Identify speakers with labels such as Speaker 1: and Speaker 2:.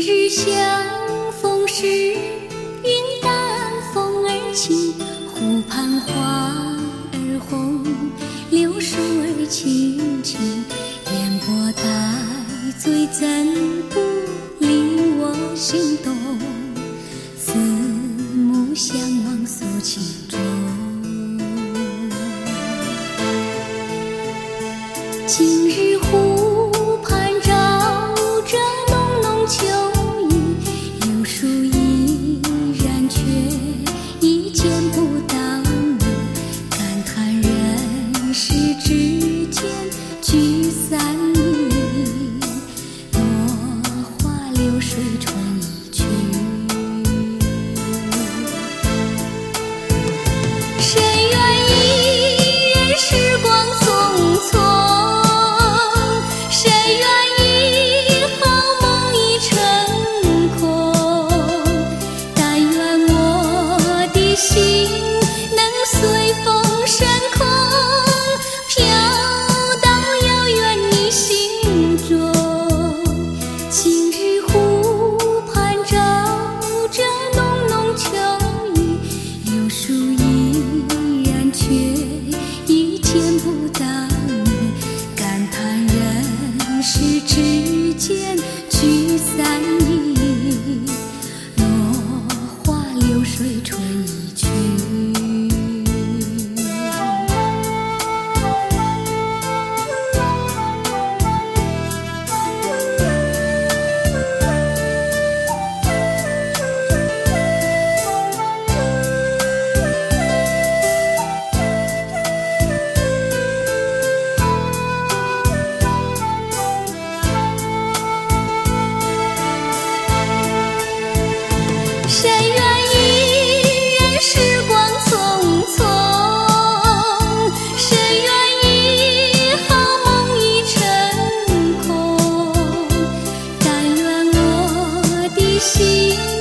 Speaker 1: 日相逢时，云淡风儿轻，湖畔花儿红，柳树儿青青，烟波带醉怎不令我心动？四目相望诉情衷。今日湖畔照着浓浓秋意，柳树依然却已见不到你，感叹人世之间聚散离，落花流水春已去。谁愿一人时光匆匆，心能随风升空，飘到遥远你心中。今日湖畔照着浓浓秋意，柳树依然却已见不到你，感叹人世之间聚散离，落花流水春已去。谁愿一人时光匆匆，谁愿一好梦已成空，但愿我的心